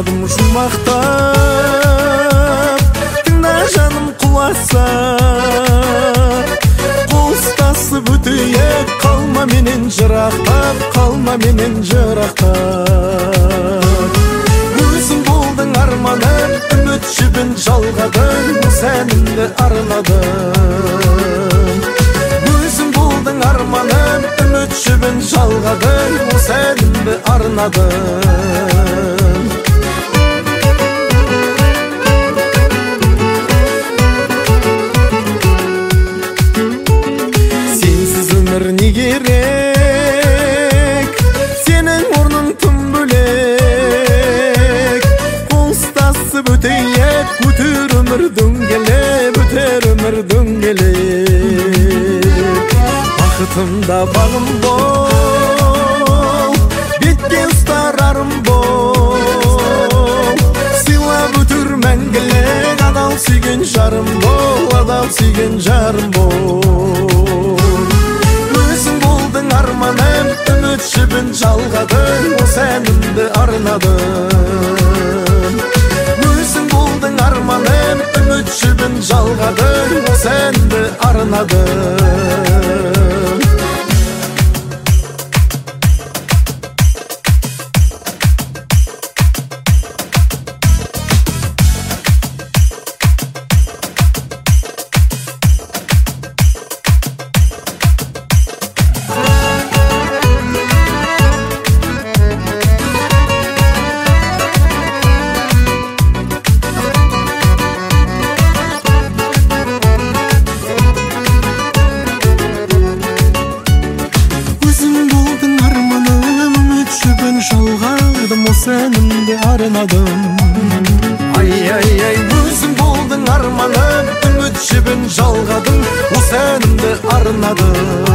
арнаdım жұмақтап, тыңда жаным құласа. Қол ұстасып өтейік, қалма менен жырақтап, қалма менен жырақтап. Өзің болдың арманым, үміт жібін жалғадың, сәнімді арнадым. Өзің болдың арманым, үміт жібін жалғадың, сәнімді арнадым. Сенсіз өмір не керек, сенің орның тым бөлек. Қол ұстасып өтейік, өтер өмір дөңгелеп, өтер өмір дөңгелеп. Бақытымда бағым бол, бетке ұстар арым бол. Сыйлап өтер мәңгілік, адал сүйген жарым бол, адал сүйген жарым бол. Өзің болдың арманым, үміт жібін жалғадың, сәнімді арнадым. Өзің болдың арманым, үміт жібін жалғадың, сәнімді арнадым. Жалғадым, сәнімді арнадым. Ай-ай-ай, өзің болдың арманым, үміт жібін жалғадым, сәнімді арнадым.